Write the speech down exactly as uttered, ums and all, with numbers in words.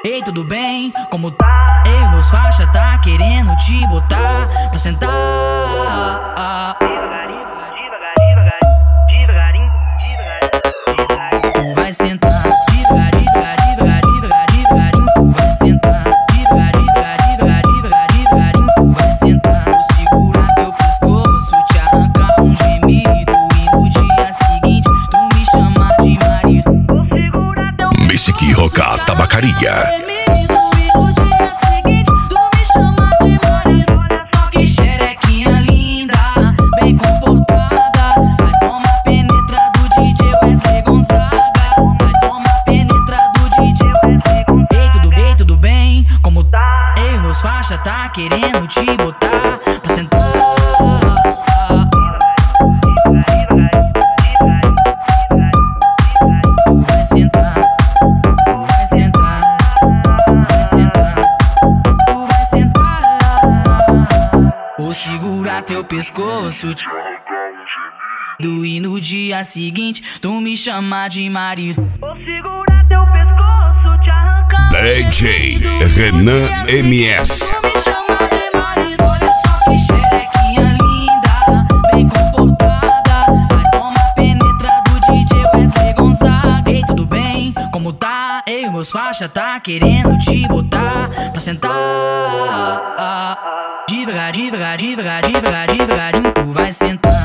Ei, tudo bem? Como tá? Ei, meus faixa tá querendo te botar pra sentar. Devagarinho, devagarinho, devagarinho. Tu vai sentar devagarinho, devagarinho, devagarinho. Tu vai sentar devagarinho, devagarinho, devagarinho. Tu vai sentar. Vou segurar teu pescoço, te arrancar um gemido e no dia seguinte tu me chamar de marido. Vou segurar teu Mystic Roca Tabacaria. Faixa tá querendo te botar pra sentar. Tu vai sentar, tu vai sentar, tu vai sentar, tu vai sentar. Vou segurar teu pescoço, te e no dia seguinte tu me chamar de marido. Vou segurar teu pescoço, te arrancar D J Renan M S. Ei, meus faixa tá querendo te botar pra sentar. Devagar, devagar, devagar, devagar, devagarinho. Tu vai sentar.